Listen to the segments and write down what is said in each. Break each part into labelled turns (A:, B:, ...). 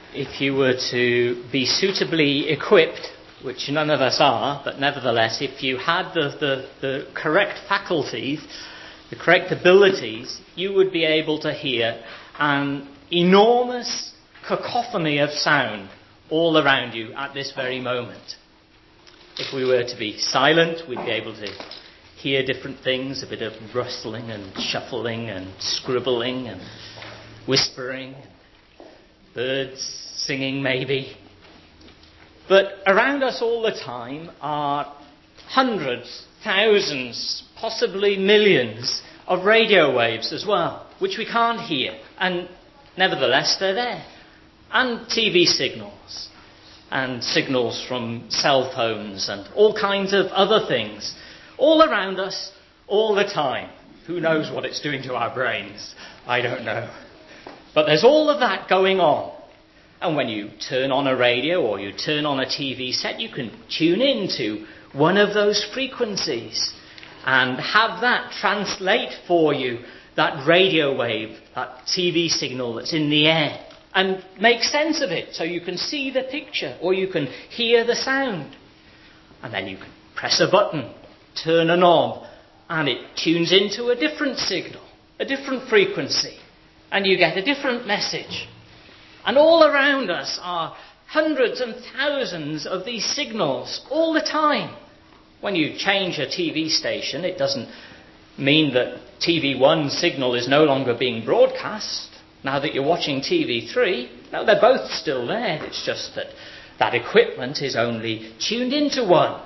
A: if you were to be suitably equipped, which none of us are, but nevertheless, if you had the correct faculties, the correct abilities, you would be able to hear an enormous cacophony of sound all around you at this very moment. If we were to be silent, we'd be able to hear different things, a bit of rustling and shuffling and scribbling and whispering, birds singing maybe. But around us all the time are hundreds, thousands, possibly millions of radio waves as well, which we can't hear, and nevertheless they're there. And TV signals, and signals from cell phones, and all kinds of other things, all around us, all the time. Who knows what it's doing to our brains? I don't know. But there's all of that going on. And when you turn on a radio or you turn on a TV set, you can tune in to one of those frequencies and have that translate for you that radio wave, that TV signal that's in the air, and make sense of it so you can see the picture or you can hear the sound. And then you can press a button, turn a knob, and it tunes into a different signal, a different frequency, and you get a different message. And all around us are hundreds and thousands of these signals all the time. When you change a TV station, it doesn't mean that TV1 signal is no longer being broadcast now that you're watching TV3. No, they're both still there. It's just that that equipment is only tuned into one.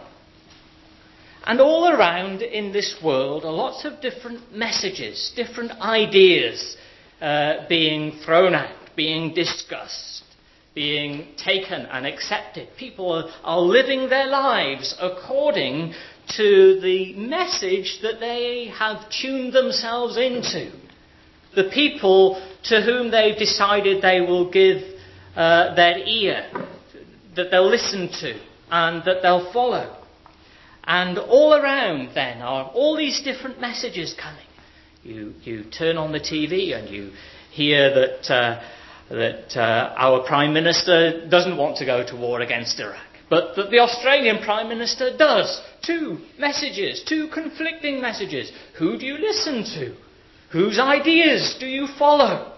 A: And all around in this world are lots of different messages, different ideas being thrown out, being discussed, being taken and accepted. People are living their lives according to the message that they have tuned themselves into. The people to whom they've decided they will give their ear, that they'll listen to and that they'll follow. And all around then are all these different messages coming. You turn on the TV and you hear that our Prime Minister doesn't want to go to war against Iraq, but that the Australian Prime Minister does. Two messages, two conflicting messages. Who do you listen to? Whose ideas do you follow?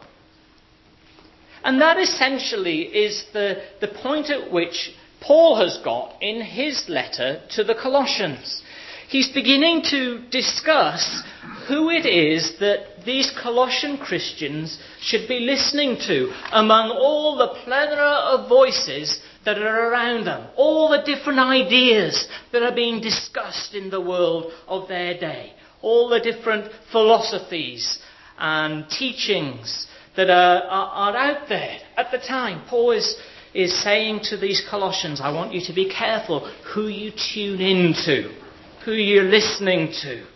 A: And that essentially is the point at which Paul has got in his letter to the Colossians. He's beginning to discuss who it is that these Colossian Christians should be listening to among all the plethora of voices that are around them, all the different ideas that are being discussed in the world of their day, all the different philosophies and teachings that are out there at the time. Paul is saying to these Colossians, I want you to be careful who you tune into, who you're listening to.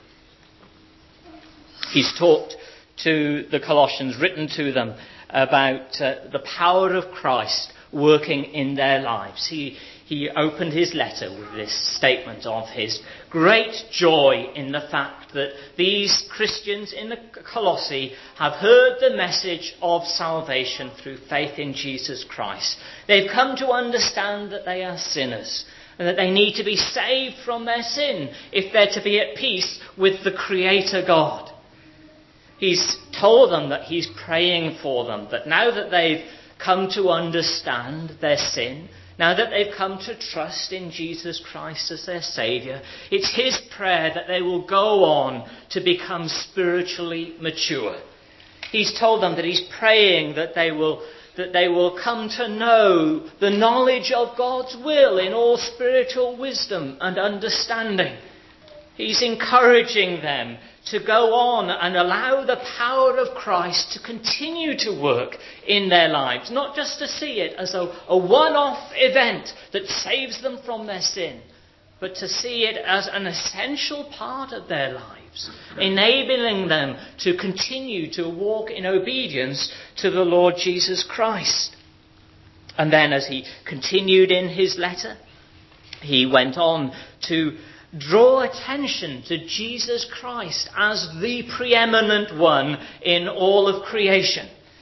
A: He's talked to the Colossians, written to them about the power of Christ working in their lives. He opened his letter with this statement of his great joy in the fact that these Christians in the Colossae have heard the message of salvation through faith in Jesus Christ. They've come to understand that they are sinners and that they need to be saved from their sin if they're to be at peace with the Creator God. He's told them that he's praying for them, that now that they've come to understand their sin, now that they've come to trust in Jesus Christ as their Saviour, it's his prayer that they will go on to become spiritually mature. He's told them that he's praying that they will come to know the knowledge of God's will in all spiritual wisdom and understanding. He's encouraging them to go on and allow the power of Christ to continue to work in their lives, not just to see it as a one-off event that saves them from their sin, but to see it as an essential part of their lives, enabling them to continue to walk in obedience to the Lord Jesus Christ. And then as he continued in his letter, he went on to draw attention to Jesus Christ as the preeminent one in all of creation.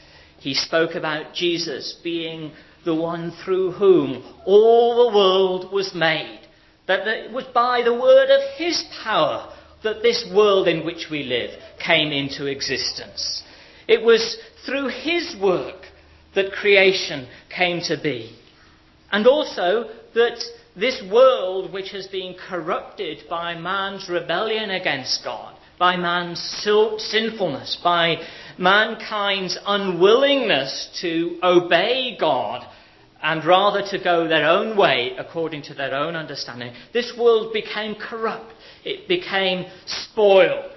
A: he spoke about Jesus being the one through whom all the world was made. That it was by the word of his power that this world in which we live came into existence. It was through his work that creation came to be. And also that this world, which has been corrupted by man's rebellion against God, by man's sinfulness, by mankind's unwillingness to obey God, and rather to go their own way according to their own understanding, this world became corrupt. It became spoiled.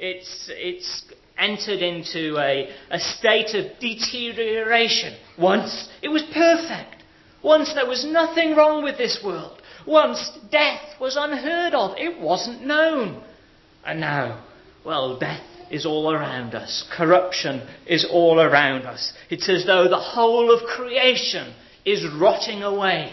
A: It's entered into a state of deterioration. Once it was perfect. Once there was nothing wrong with this world. Once death was unheard of. It wasn't known. And now, well, death is all around us. Corruption is all around us. It's as though the whole of creation is rotting away.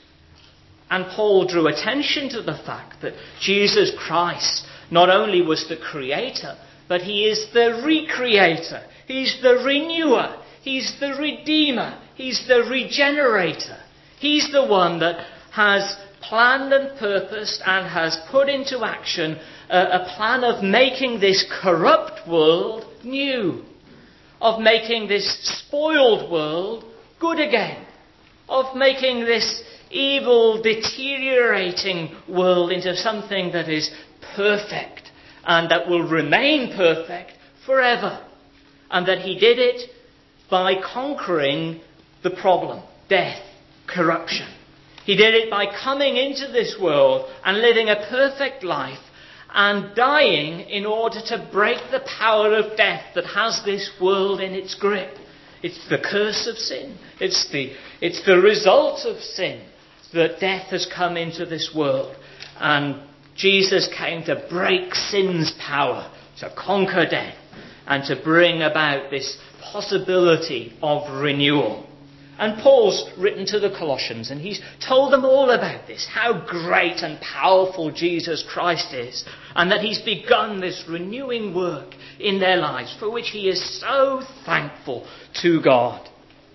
A: And Paul drew attention to the fact that Jesus Christ not only was the creator, but he is the recreator. He's the renewer. He's the redeemer. He's the regenerator. He's the one that has planned and purposed and has put into action a plan of making this corrupt world new, of making this spoiled world good again, of making this evil, deteriorating world into something that is perfect and that will remain perfect forever. And that he did it by conquering the problem, death, corruption. He did it by coming into this world and living a perfect life and dying in order to break the power of death that has this world in its grip. It's the curse of sin. It's the result of sin that death has come into this world. And Jesus came to break sin's power, to conquer death, and to bring about this possibility of renewal. And Paul's written to the Colossians, and he's told them all about this, how great and powerful Jesus Christ is, and that he's begun this renewing work in their lives, for which he is so thankful to God.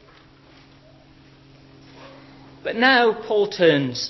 A: But now Paul turns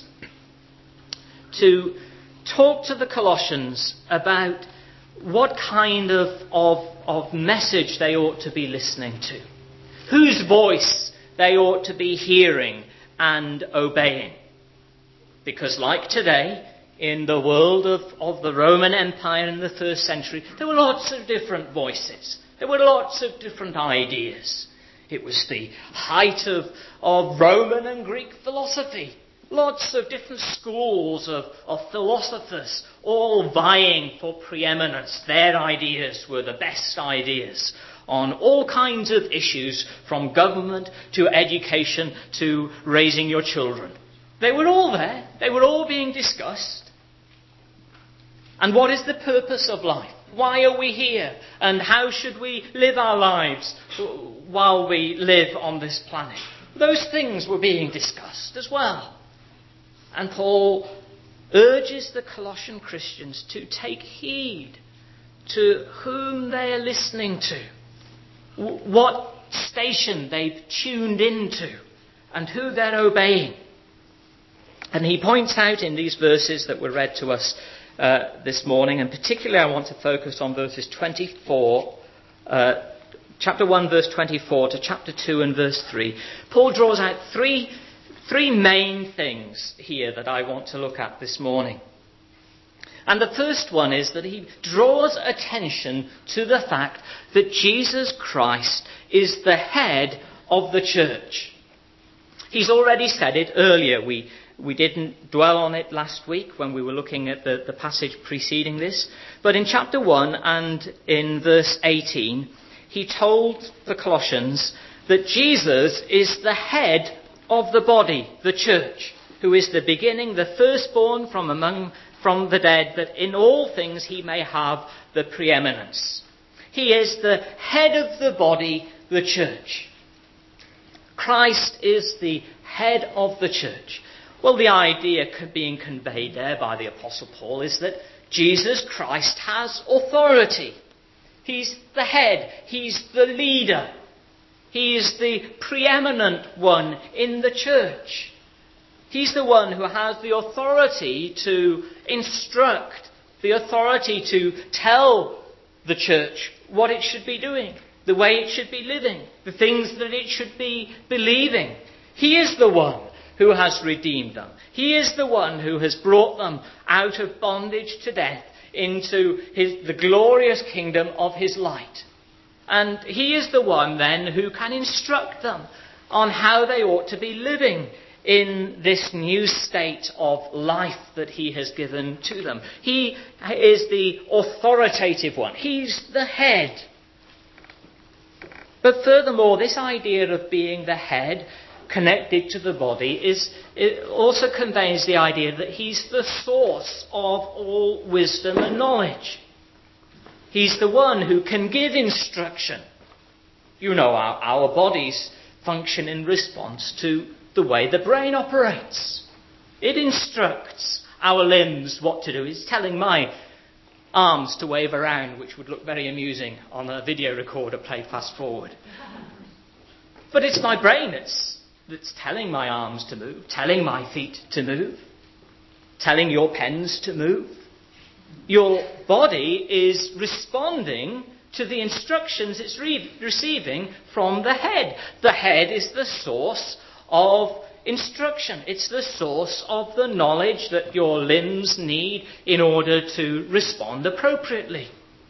A: to talk to the Colossians about what kind of message they ought to be listening to, whose voice they ought to be hearing and obeying. Because like today, in the world of the Roman Empire in the first century, there were lots of different voices. There were lots of different ideas. It was the height of Roman and Greek philosophy. Lots of different schools of philosophers, all vying for preeminence. Their ideas were the best ideas on all kinds of issues, from government to education to raising your children. They were all there. They were all being discussed. And what is the purpose of life? Why are we here? And how should we live our lives while we live on this planet? Those things were being discussed as well. And Paul urges the Colossian Christians to take heed to whom they are listening to, what station they've tuned into, and who they're obeying. And he points out in these verses that were read to us this morning, and particularly I want to focus on verses 24, chapter 1 verse 24 to chapter 2 and verse 3. Paul draws out three main things here that I want to look at this morning. And the first one is that he draws attention to the fact that Jesus Christ is the head of the church. He's already said it earlier. We didn't dwell on it last week when we were looking at the passage preceding this. But in chapter 1 and in verse 18, he told the Colossians that Jesus is the head of the body, the church, who is the beginning, the firstborn from the dead, that in all things he may have the preeminence. He is the head of the body, the church. Christ is the head of the church. Well, the idea being conveyed there by the Apostle Paul is that Jesus Christ has authority. He's the head. He's the leader. He is the preeminent one in the church. He's the one who has the authority to instruct, the authority to tell the church what it should be doing, the way it should be living, the things that it should be believing. He is the one who has redeemed them. He is the one who has brought them out of bondage to death into the glorious kingdom of his light. And he is the one then who can instruct them on how they ought to be living in this new state of life that he has given to them. He is the authoritative one. He's the head. But furthermore, this idea of being the head connected to the body it also conveys the idea that he's the source of all wisdom and knowledge. He's the one who can give instruction. You know, our bodies function in response to the way the brain operates. It instructs our limbs what to do. It's telling my arms to wave around, which would look very amusing on a video recorder played fast forward. But it's my brain that's telling my arms to move, telling my feet to move, telling your pens to move. Your body is responding to the instructions it's receiving from the head. The head is the source of instruction. It's the source of the knowledge that your limbs need in order to respond appropriately.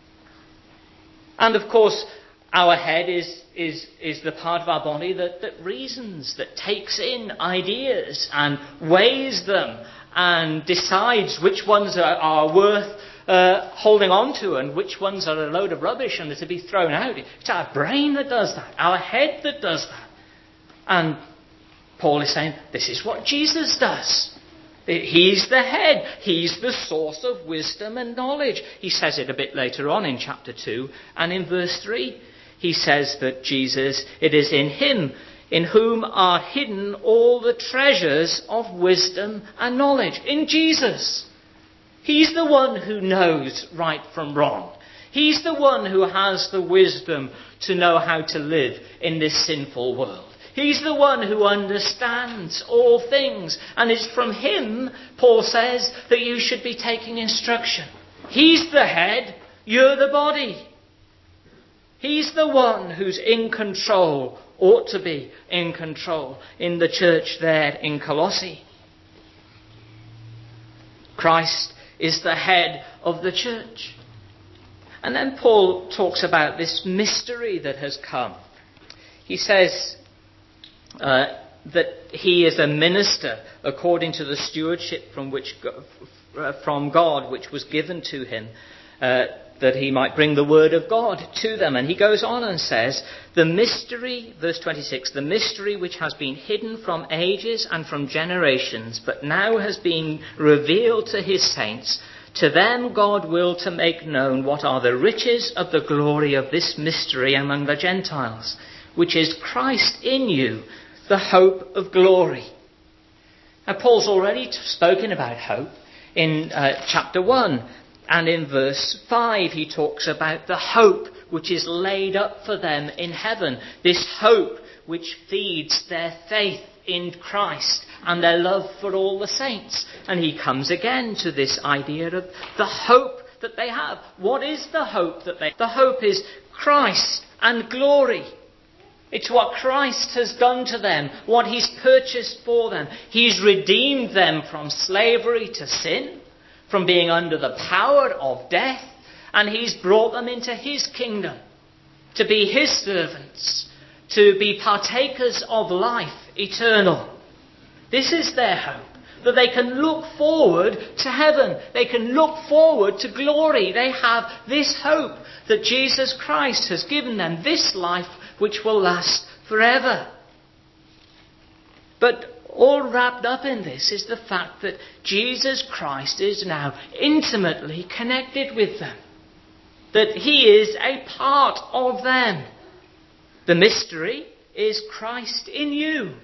A: And of course, our head is the part of our body that reasons, that takes in ideas and weighs them and decides which ones are worth holding on to and which ones are a load of rubbish and are to be thrown out. It's our brain that does that, our head that does that. And Paul is saying, this is what Jesus does. He's the head. He's the source of wisdom and knowledge. He says it a bit later on in chapter 2 and in verse 3. He says that Jesus, it is in him in whom are hidden all the treasures of wisdom and knowledge. In Jesus. He's the one who knows right from wrong. He's the one who has the wisdom to know how to live in this sinful world. He's the one who understands all things. And it's from him, Paul says, that you should be taking instruction. He's the head, you're the body. He's the one who's in control, ought to be in control in the church there in Colossae. Christ is the head of the church. And then Paul talks about this mystery that has come. He says that he is a minister according to the stewardship from God which was given to him, that he might bring the word of God to them. And he goes on and says, the mystery, verse 26, the mystery which has been hidden from ages and from generations, but now has been revealed to his saints. To them God willed to make known what are the riches of the glory of this mystery among the Gentiles, which is Christ in you, the hope of glory. Now Paul's already spoken about hope in chapter 1. And in verse 5 he talks about the hope which is laid up for them in heaven. This hope which feeds their faith in Christ and their love for all the saints. And he comes again to this idea of the hope that they have. What is the hope that they have? The hope is Christ and glory. It's what Christ has done to them, what he's purchased for them. He's redeemed them from slavery to sin, from being under the power of death, and he's brought them into his kingdom to be his servants, to be partakers of life eternal. This is their hope, that they can look forward to heaven. They can look forward to glory. They have this hope that Jesus Christ has given them, this life which will last forever. But all wrapped up in this is the fact that Jesus Christ is now intimately connected with them. That he is a part of them. The mystery is Christ in you.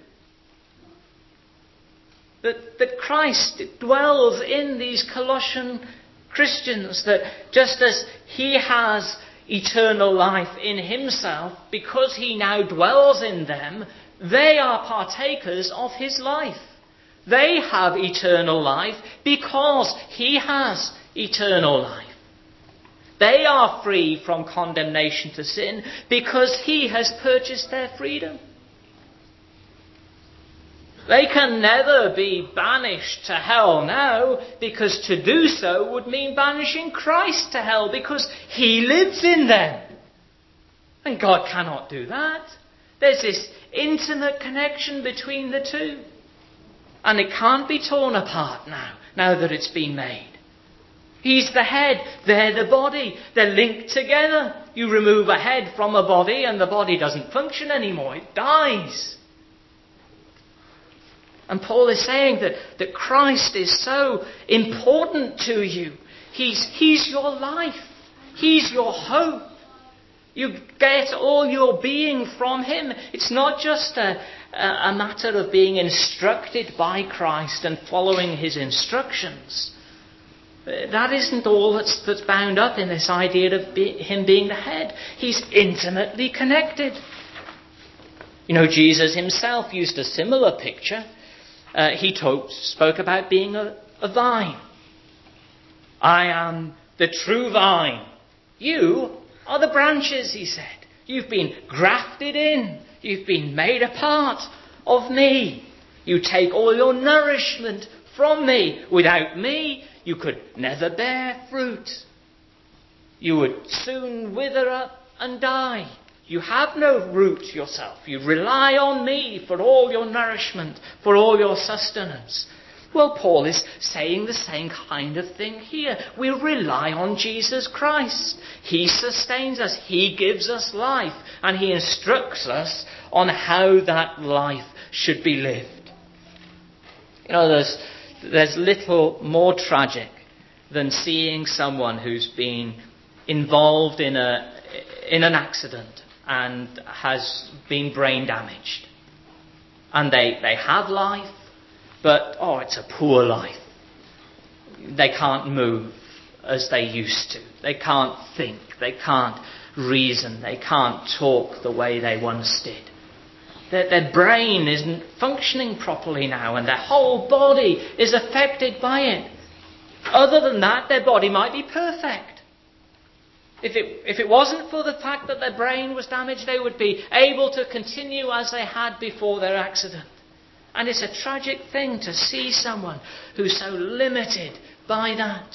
A: That Christ dwells in these Colossian Christians. That just as he has eternal life in himself, because he now dwells in them, they are partakers of his life. They have eternal life because he has eternal life. They are free from condemnation to sin because he has purchased their freedom. They can never be banished to hell now, because to do so would mean banishing Christ to hell, because he lives in them. And God cannot do that. There's this intimate connection between the two. And it can't be torn apart now that it's been made. He's the head, they're the body, they're linked together. You remove a head from a body and the body doesn't function anymore, it dies. And Paul is saying that Christ is so important to you. He's your life. He's your hope. You get all your being from him. It's not just a matter of being instructed by Christ and following his instructions. That isn't all that's bound up in this idea of him being the head. He's intimately connected. You know, Jesus himself used a similar picture. He spoke about being a vine. I am the true vine. You are the branches, he said. You've been grafted in. You've been made a part of me. You take all your nourishment from me. Without me, you could never bear fruit. You would soon wither up and die. You have no root yourself. You rely on me for all your nourishment, for all your sustenance. Well, Paul is saying the same kind of thing here. We rely on Jesus Christ. He sustains us. He gives us life. And he instructs us on how that life should be lived. You know, there's little more tragic than seeing someone who's been involved in an accident and has been brain damaged. And they have life, but it's a poor life. They can't move as they used to. They can't think. They can't reason. They can't talk the way they once did. Their brain isn't functioning properly now, and their whole body is affected by it. Other than that, their body might be perfect. If it wasn't for the fact that their brain was damaged, they would be able to continue as they had before their accident. And it's a tragic thing to see someone who's so limited by that.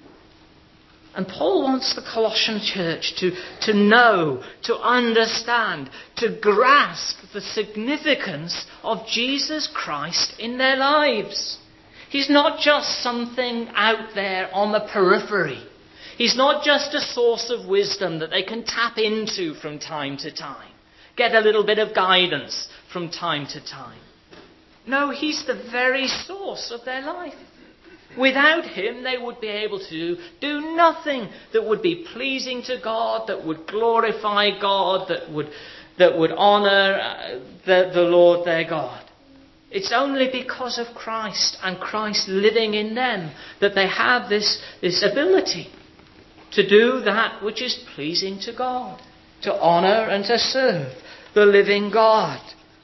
A: And Paul wants the Colossian church to know, to understand, to grasp the significance of Jesus Christ in their lives. He's not just something out there on the periphery. He's not just a source of wisdom that they can tap into from time to time. Get a little bit of guidance from time to time. No, he's the very source of their life. Without him, they would be able to do nothing that would be pleasing to God, that would glorify God, that would honour the Lord their God. It's only because of Christ and Christ living in them that they have this ability to do that which is pleasing to God, to honour and to serve the living God.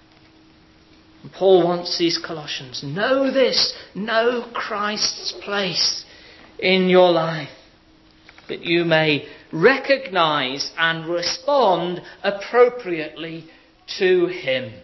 A: And Paul wants these Colossians, know this, know Christ's place in your life, that you may recognise and respond appropriately to him.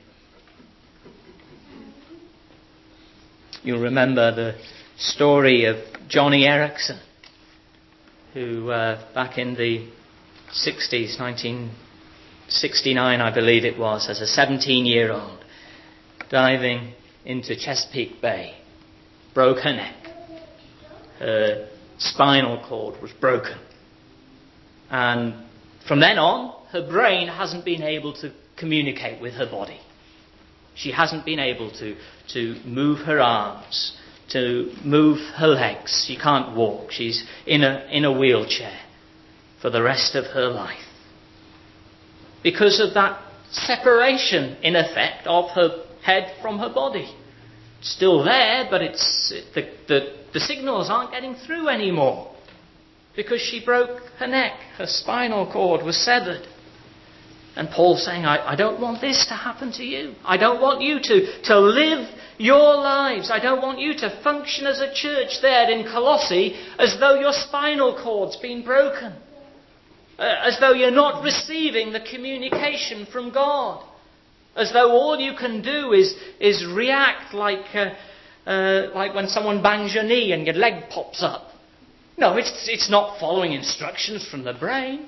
A: You'll remember the story of Johnny Erickson, who back in the 60s, 1969 I believe it was, as a 17-year-old, diving into Chesapeake Bay, broke her neck. Her spinal cord was broken. And from then on, her brain hasn't been able to communicate with her body. She hasn't been able to move her arms, to move her legs. She can't walk. She's in a wheelchair for the rest of her life. Because of that separation, in effect, of her head from her body. It's still there, but the signals aren't getting through anymore. because she broke her neck. Her spinal cord was severed. And Paul's saying, I don't want this to happen to you. I don't want you to live your lives. I don't want you to function as a church there in Colossae as though your spinal cord's been broken. As though you're not receiving the communication from God. As though all you can do is react like when someone bangs your knee and your leg pops up. No, it's not following instructions from the brain.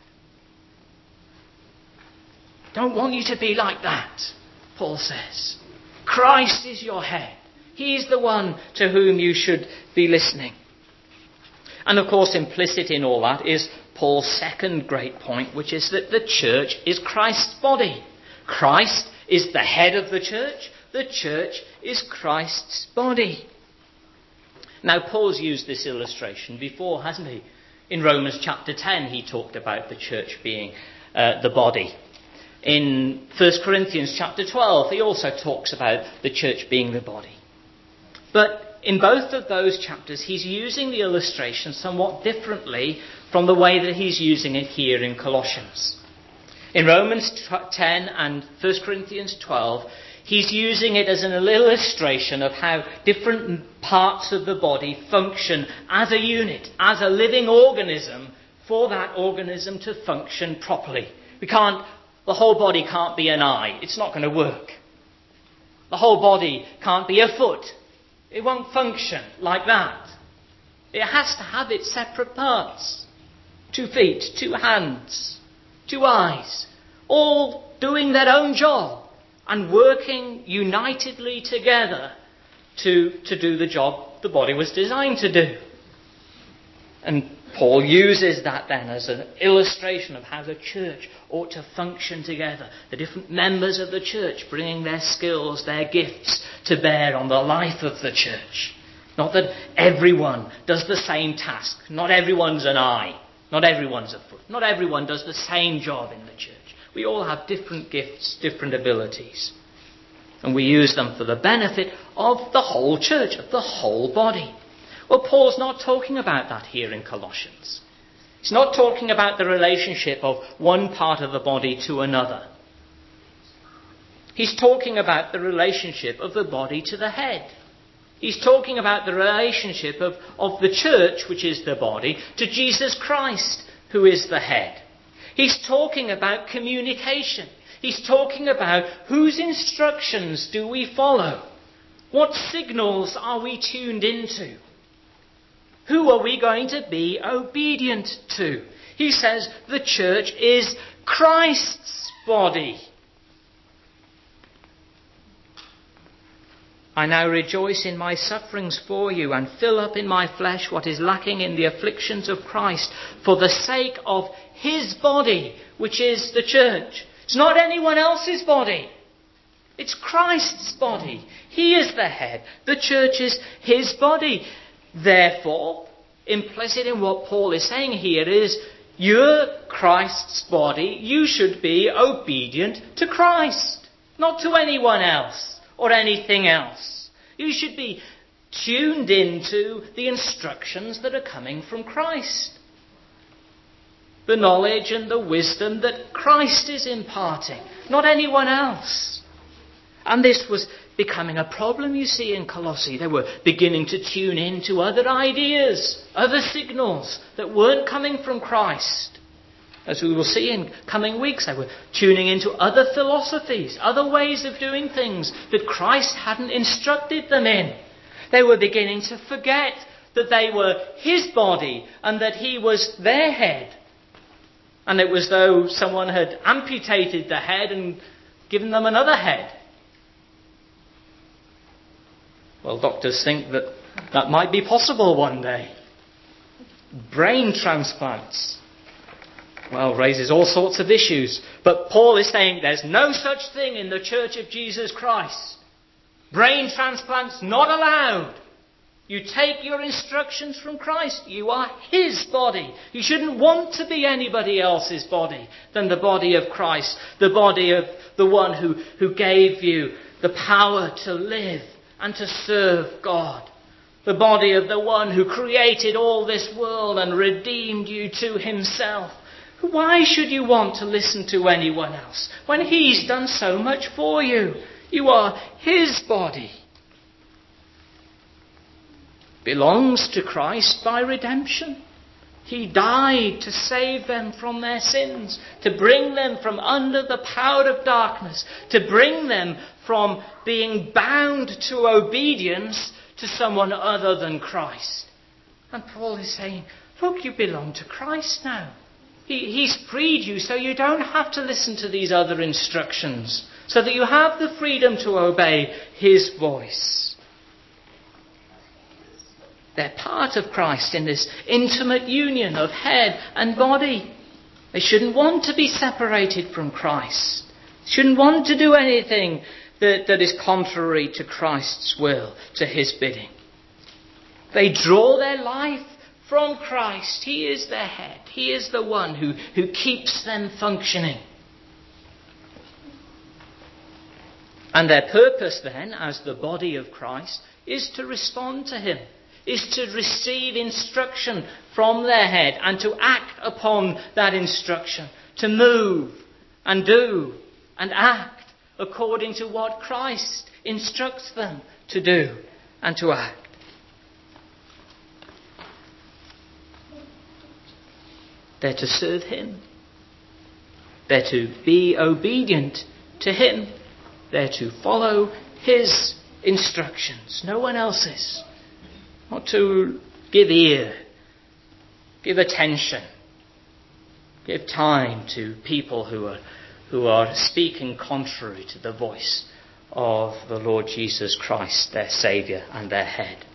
A: Don't want you to be like that, Paul says. Christ is your head. He's the one to whom you should be listening. And of course, implicit in all that is Paul's second great point, which is that the church is Christ's body. Christ is the head of the church. The church is Christ's body. Now, Paul's used this illustration before, hasn't he? In Romans chapter 10, he talked about the church being the body. In 1 Corinthians chapter 12, he also talks about the church being the body. But in both of those chapters, he's using the illustration somewhat differently from the way that he's using it here in Colossians. In Romans 10 and 1 Corinthians 12, he's using it as an illustration of how different parts of the body function as a unit, as a living organism, for that organism to function properly. The whole body can't be an eye. It's not going to work. The whole body can't be a foot. It won't function like that. It has to have its separate parts. 2 feet, 2 hands, 2 eyes, all doing their own job and working unitedly together to do the job the body was designed to do. And Paul uses that then as an illustration of how the church ought to function together. The different members of the church bringing their skills, their gifts to bear on the life of the church. Not that everyone does the same task. Not everyone's an eye. Not everyone's a foot. Not everyone does the same job in the church. We all have different gifts, different abilities. And we use them for the benefit of the whole church, of the whole body. Well, Paul's not talking about that here in Colossians. He's not talking about the relationship of one part of the body to another. He's talking about the relationship of the body to the head. He's talking about the relationship of the church, which is the body, to Jesus Christ, who is the head. He's talking about communication. He's talking about whose instructions do we follow? What signals are we tuned into? Who are we going to be obedient to? He says the church is Christ's body. I now rejoice in my sufferings for you and fill up in my flesh what is lacking in the afflictions of Christ for the sake of his body, which is the church. It's not anyone else's body. It's Christ's body. He is the head. The church is his body. Therefore, implicit in what Paul is saying here is, you're Christ's body. You should be obedient to Christ, not to anyone else or anything else. You should be tuned into the instructions that are coming from Christ. The knowledge and the wisdom that Christ is imparting, not anyone else. And this was becoming a problem, you see, in Colossae. They were beginning to tune into other ideas, other signals that weren't coming from Christ. As we will see in coming weeks, they were tuning into other philosophies, other ways of doing things that Christ hadn't instructed them in. They were beginning to forget that they were his body and that he was their head. And it was though someone had amputated the head and given them another head. Well, doctors think that might be possible one day. Brain transplants. Well, raises all sorts of issues. But Paul is saying there's no such thing in the Church of Jesus Christ. Brain transplants not allowed. You take your instructions from Christ. You are his body. You shouldn't want to be anybody else's body than the body of Christ, the body of the one who gave you the power to live and to serve God. The body of the one who created all this world and redeemed you to himself. Why should you want to listen to anyone else when he's done so much for you? You are his body. Belongs to Christ by redemption. He died to save them from their sins, to bring them from under the power of darkness, to bring them from being bound to obedience to someone other than Christ. And Paul is saying, look, you belong to Christ now. He's freed you so you don't have to listen to these other instructions, so that you have the freedom to obey his voice. They're part of Christ in this intimate union of head and body. They shouldn't want to be separated from Christ. They shouldn't want to do anything that is contrary to Christ's will, to his bidding. They draw their life from Christ. He is their head. He is the one who keeps them functioning. And their purpose then, as the body of Christ, is to respond to him, is to receive instruction from their head and to act upon that instruction, to move and do and act according to what Christ instructs them to do and to act. They're to serve him. They're to be obedient to him. They're to follow his instructions, no one else's. Not to give ear, give attention, give time to people who are speaking contrary to the voice of the Lord Jesus Christ, their Saviour and their head.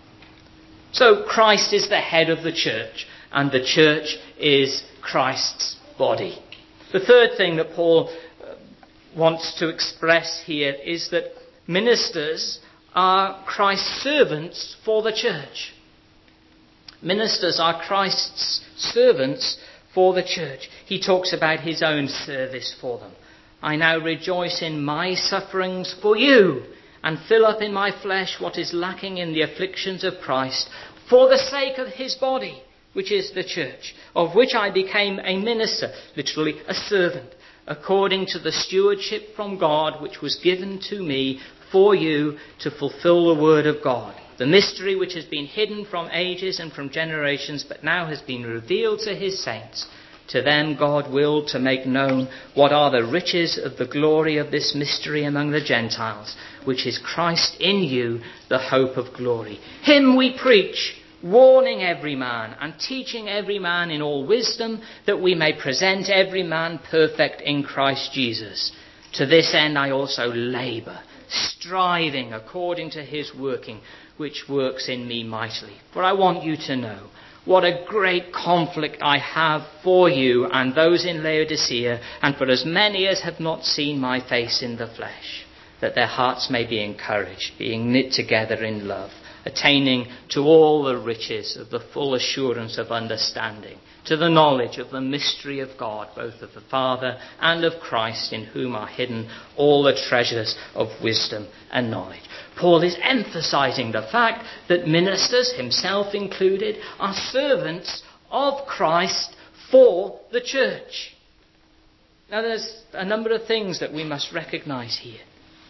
A: So Christ is the head of the church, and the church is Christ's body. The third thing that Paul wants to express here is that ministers are Christ's servants for the church. Ministers are Christ's servants for the church. He talks about his own service for them. I now rejoice in my sufferings for you, and fill up in my flesh what is lacking in the afflictions of Christ, for the sake of his body, which is the church, of which I became a minister, literally a servant, according to the stewardship from God which was given to me for you to fulfill the word of God. The mystery which has been hidden from ages and from generations, but now has been revealed to his saints. To them God willed to make known what are the riches of the glory of this mystery among the Gentiles, which is Christ in you, the hope of glory. Him we preach, warning every man and teaching every man in all wisdom, that we may present every man perfect in Christ Jesus. To this end I also labour, striving according to his working, which works in me mightily. For I want you to know what a great conflict I have for you and those in Laodicea, and for as many as have not seen my face in the flesh, that their hearts may be encouraged, being knit together in love, attaining to all the riches of the full assurance of understanding, to the knowledge of the mystery of God, both of the Father and of Christ, in whom are hidden all the treasures of wisdom and knowledge. Paul is emphasizing the fact that ministers, himself included, are servants of Christ for the church. Now there's a number of things that we must recognize here.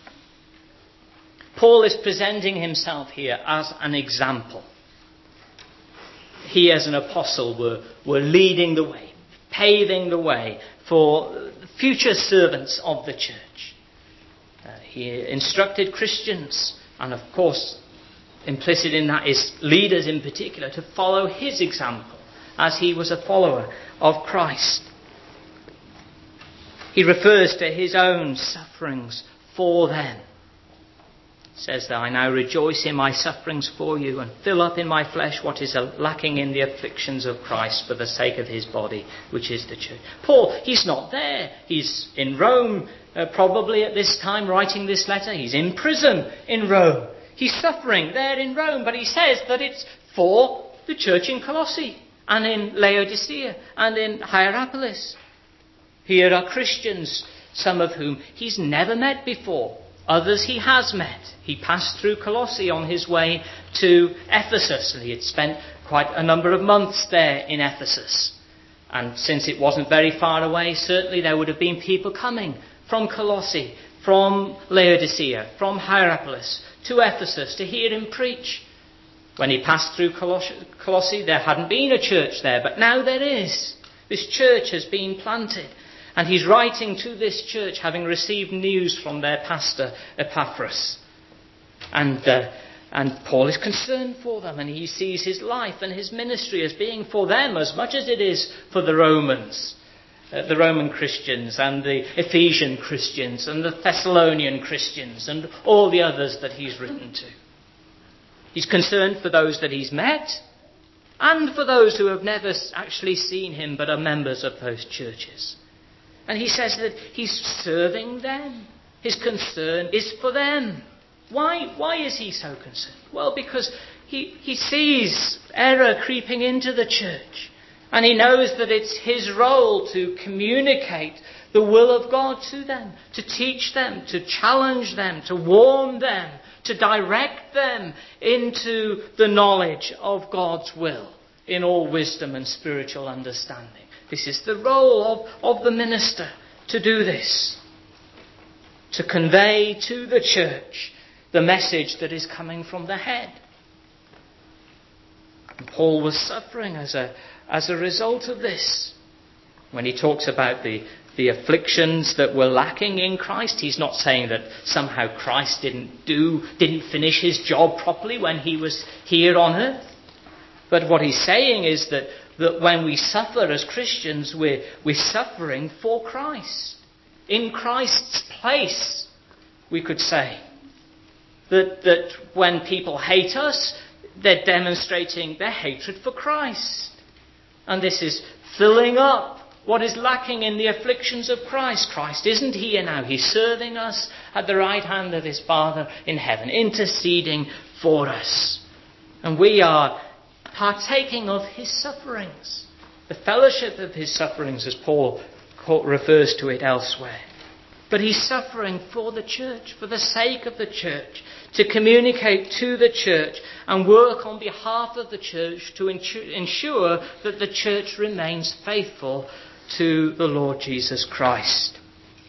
A: Paul is presenting himself here as an example. He as an apostle were leading the way, paving the way for future servants of the church. He instructed Christians, and of course implicit in that is leaders in particular, to follow his example as he was a follower of Christ. He refers to his own sufferings for them. Says that I now rejoice in my sufferings for you and fill up in my flesh what is lacking in the afflictions of Christ for the sake of his body, which is the church. Paul, he's not there. He's in Rome, probably at this time writing this letter. He's in prison in Rome. He's suffering there in Rome, but he says that it's for the church in Colossae and in Laodicea and in Hierapolis. Here are Christians, some of whom he's never met before. Others he has met. He passed through Colossae on his way to Ephesus, and he had spent quite a number of months there in Ephesus. And since it wasn't very far away, certainly there would have been people coming from Colossae, from Laodicea, from Hierapolis to Ephesus to hear him preach. When he passed through Colossae, there hadn't been a church there, but now there is. This church has been planted. And he's writing to this church having received news from their pastor, Epaphras. And Paul is concerned for them, and he sees his life and his ministry as being for them as much as it is for the Romans, the Roman Christians and the Ephesian Christians and the Thessalonian Christians and all the others that he's written to. He's concerned for those that he's met and for those who have never actually seen him but are members of those churches. And he says that he's serving them. His concern is for them. Why is he so concerned? Well, because he sees error creeping into the church. And he knows that it's his role to communicate the will of God to them, to teach them, to challenge them, to warn them, to direct them into the knowledge of God's will in all wisdom and spiritual understanding. This is the role of the minister, to do this, to convey to the church the message that is coming from the head. And Paul was suffering as a result of this. When he talks about the afflictions that were lacking in Christ, he's not saying that somehow Christ didn't finish his job properly when he was here on earth. But what he's saying is that when we suffer as Christians, we're suffering for Christ. In Christ's place, we could say. That when people hate us, they're demonstrating their hatred for Christ. And this is filling up what is lacking in the afflictions of Christ. Christ isn't here now. He's serving us at the right hand of his Father in heaven, interceding for us. And we are partaking of his sufferings, the fellowship of his sufferings, as Paul refers to it elsewhere. But he's suffering for the church, for the sake of the church, to communicate to the church and work on behalf of the church to ensure that the church remains faithful to the Lord Jesus Christ.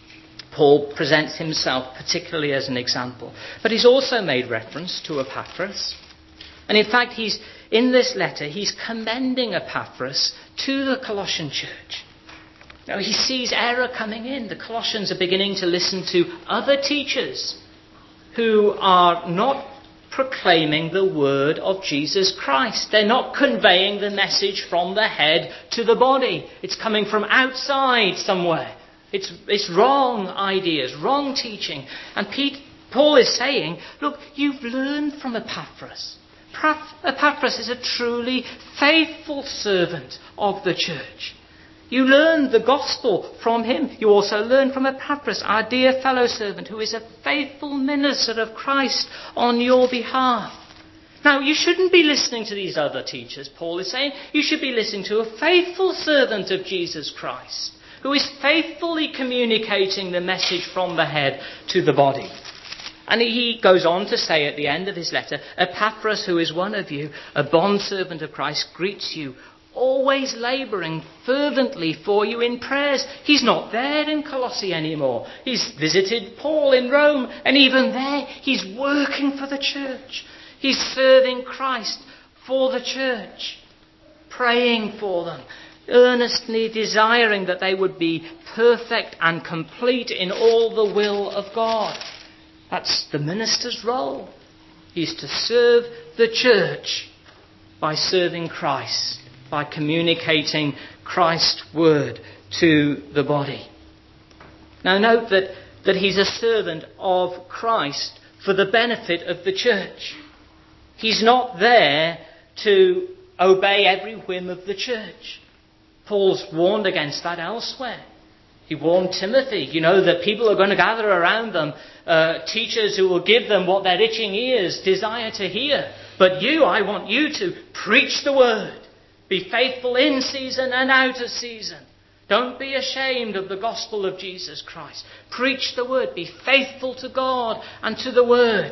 A: Paul presents himself particularly as an example, but he's also made reference to Epaphras. And in fact, in this letter, he's commending Epaphras to the Colossian church. Now, he sees error coming in. The Colossians are beginning to listen to other teachers who are not proclaiming the word of Jesus Christ. They're not conveying the message from the head to the body. It's coming from outside somewhere. It's wrong ideas, wrong teaching. And Paul is saying, look, you've learned from Epaphras. Epaphras is a truly faithful servant of the church. You learned the gospel from him. You also learned from Epaphras, our dear fellow servant, who is a faithful minister of Christ on your behalf. Now, you shouldn't be listening to these other teachers, Paul is saying. You should be listening to a faithful servant of Jesus Christ, who is faithfully communicating the message from the head to the body. And he goes on to say at the end of his letter, Epaphras, who is one of you, a bondservant of Christ, greets you, always labouring fervently for you in prayers. He's not there in Colossae anymore. He's visited Paul in Rome, and even there he's working for the church. He's serving Christ for the church, praying for them, earnestly desiring that they would be perfect and complete in all the will of God. That's the minister's role. He's to serve the church by serving Christ, by communicating Christ's word to the body. Now note that he's a servant of Christ for the benefit of the church. He's not there to obey every whim of the church. Paul's warned against that elsewhere. He warned Timothy, that people are going to gather around them, teachers who will give them what their itching ears desire to hear. But I want you to preach the word. Be faithful in season and out of season. Don't be ashamed of the gospel of Jesus Christ. Preach the word. Be faithful to God and to the word.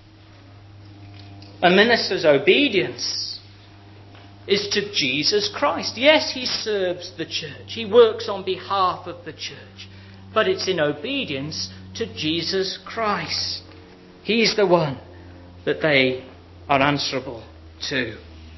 A: A minister's obedience is to Jesus Christ. Yes, he serves the church. He works on behalf of the church. But it's in obedience to Jesus Christ. He's the one that they are answerable to.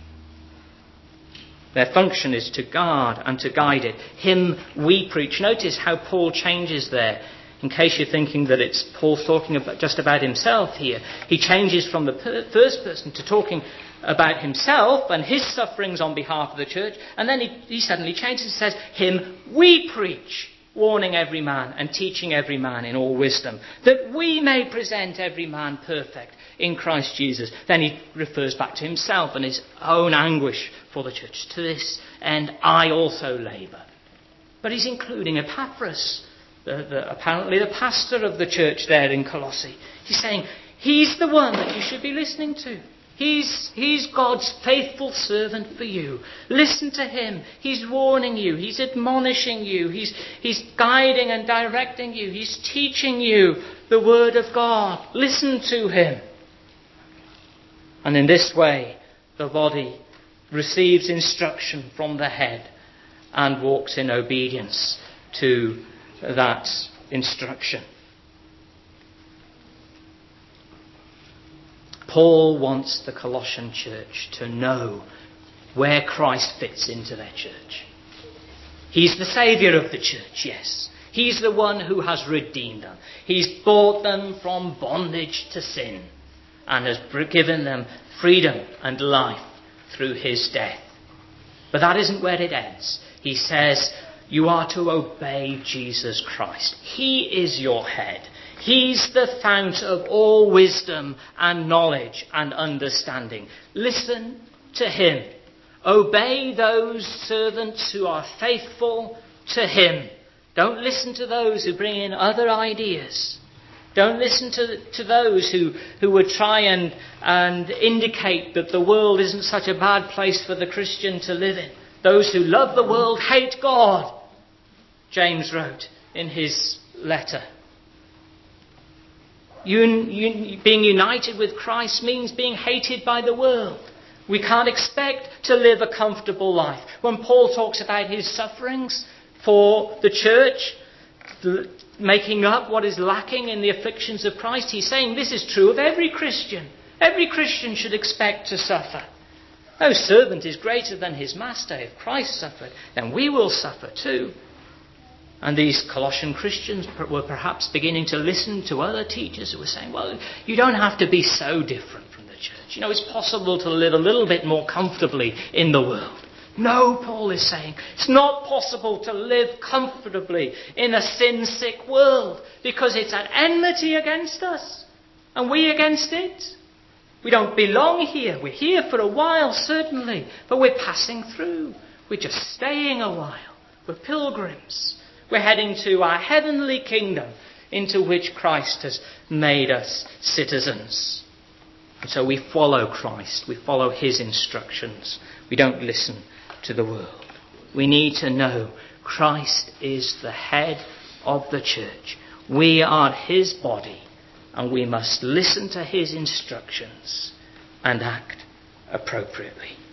A: Their function is to guard and to guide it. Him we preach. Notice how Paul changes there. In case you're thinking that it's Paul talking just about himself here. He changes from the first person to talking about himself and his sufferings on behalf of the church. And then he suddenly changes and says, him we preach, warning every man and teaching every man in all wisdom, that we may present every man perfect in Christ Jesus. Then he refers back to himself and his own anguish for the church. To this end I also labour. But he's including Epaphras, apparently the pastor of the church there in Colossae. He's saying he's the one that you should be listening to. He's God's faithful servant for you. Listen to him. He's warning you. He's admonishing you. He's guiding and directing you. He's teaching you the word of God. Listen to him. And in this way, the body receives instruction from the head and walks in obedience to that instruction. Paul wants the Colossian church to know where Christ fits into their church. He's the saviour of the church, yes. He's the one who has redeemed them. He's bought them from bondage to sin and has given them freedom and life through his death. But that isn't where it ends. He says, you are to obey Jesus Christ. He is your head. He's the fount of all wisdom and knowledge and understanding. Listen to him. Obey those servants who are faithful to him. Don't listen to those who bring in other ideas. Don't listen to those who would try and indicate that the world isn't such a bad place for the Christian to live in. Those who love the world hate God, James wrote in his letter. Being united with Christ means being hated by the world. We can't expect to live a comfortable life. When Paul talks about his sufferings for the church, making up what is lacking in the afflictions of Christ, he's saying this is true of every Christian. Every Christian should expect to suffer. No servant is greater than his master. If Christ suffered, then we will suffer too. And these Colossian Christians were perhaps beginning to listen to other teachers who were saying, well, you don't have to be so different from the church. It's possible to live a little bit more comfortably in the world. No, Paul is saying, it's not possible to live comfortably in a sin-sick world because it's at enmity against us and we against it. We don't belong here. We're here for a while, certainly, but we're passing through. We're just staying a while. We're pilgrims. We're heading to our heavenly kingdom into which Christ has made us citizens. And so we follow Christ. We follow his instructions. We don't listen to the world. We need to know Christ is the head of the church. We are his body and we must listen to his instructions and act appropriately.